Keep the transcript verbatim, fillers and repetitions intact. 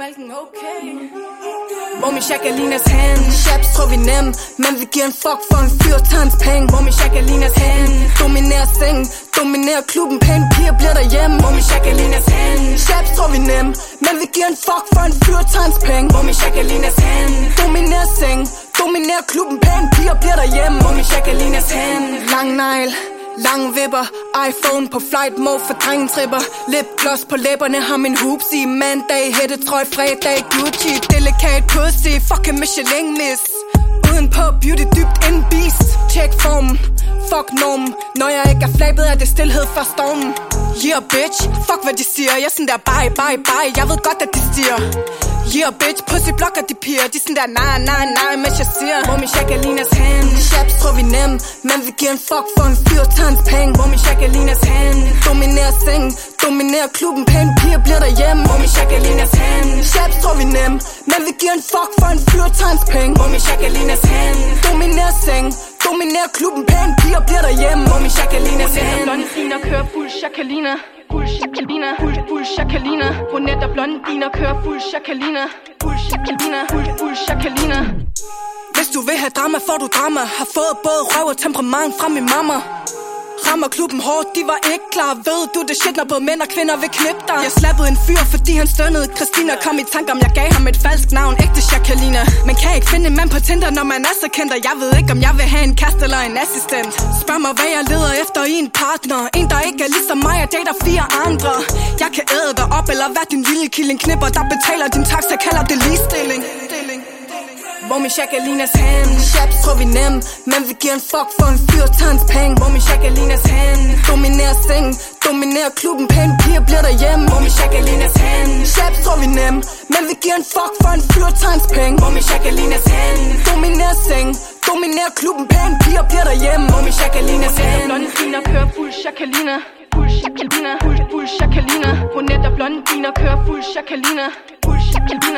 kalken, okay. Hvor min Jacquelinas hen. Chaps tror vi nem, men vi giver en fuck for en fyr, tager hans penge. Hvor min Jacquelinas hen. Dominerer sengen, dominerer klubben, pæne piger bliver derhjemme. Hvor min Jacquelinas hen. Chaps tror vi nem, men vi giver en fuck for en fyr, tager hans penge. Hvor min Jacquelinas hen. Dominerer sengen, dominerer klubben, pæne piger bliver derhjemme. Hvor min Jacquelinas hen. Lang negl, lang vipper, iPhone på flight mode for drengetripper. Lipgloss på læberne, har min hoops i. Mandag, hættetrøj, fredag, Gucci. Delicat pussy, fucking Michelin miss. Udenpå beauty dybt en beast. Check formen, fuck normen. Når jeg ikke er flabet, er det stillhed for stormen. Yeah bitch, fuck hvad de siger. Jeg er sådan der bye bye bye, jeg ved godt at de stiger. Yeah bitch, pussy blokker de piger. De sådan der nej nej nej, mens jeg siger. Hvor min Jacquelinas hen. Chaps tror vi nem, men vi giver en fuck for en fyr, tager hans penge. Hvor min Jacquelinas hen. Dominerer sengen, dominerer klubben, pæne piger bliver derhjemme. Hvor min Jacquelinas hen. Chaps tror vi nem, men vi giver en fuck for en fyr, tager hans penge. Hvor min Jacquelinas hen. Dominerer sengen, dominerer klubben, pæne piger bliver derhjemme. Hvor min Jacquelinas hen. Blondiner kører fuld Jacquelina. Fuld Jacquelina, fuld, fuld Jacquelina. Brunette og blondiner kører fuld Jacquelina. Fuld Jacquelina, fuld, fuld Jacquelina. Hvis du vil have drama, får du drama. Har fået både røv og temperament fra min mamma. Rammer klubben hårdt, de var ikke klar. Ved du det shit, når både mænd og kvinder vil knippe dig. Jeg slappede en fyr, fordi han stønnede. Christina kom i tanke om, jeg gav ham et falsk navn. Ægte Jacquelina. Man kan ikke finde en mand på Tinder, når man er så kendt. Og jeg ved ikke, om jeg vil have en kæreste eller en assistent. Spørg mig, hvad jeg leder efter i en partner. En, der ikke er ligesom mig, og dater fire andre. Jeg kan æde dig op, eller være din lille killing knipper, der betaler din taxa, kalder det ligestilling. Hvor min Jacquelinas hen. Chaps tror vi nem, men vi giver en fuck for en fyr, tager hans penge. Hvor min Jacquelinas hen. Dominerer sengen, dominerer klubben, pæne piger bliver derhjemme. Hvor min Jacquelinas hen. Chaps tror vi nem, men vi giver en fuck for en fyr, tager hans penge. Hvor min Jacquelinas hen. Dominerer sengen, dominerer klubben, pæne piger bliver derhjemme. Hvor min Jacquelinas hen. Blondiner kører fuld Jacquelina. Fuld Jacquelina, fuld, fuld Jacquelina. Brunette og blondiner kører fuld Jacquelina. Fuld Jacquelina.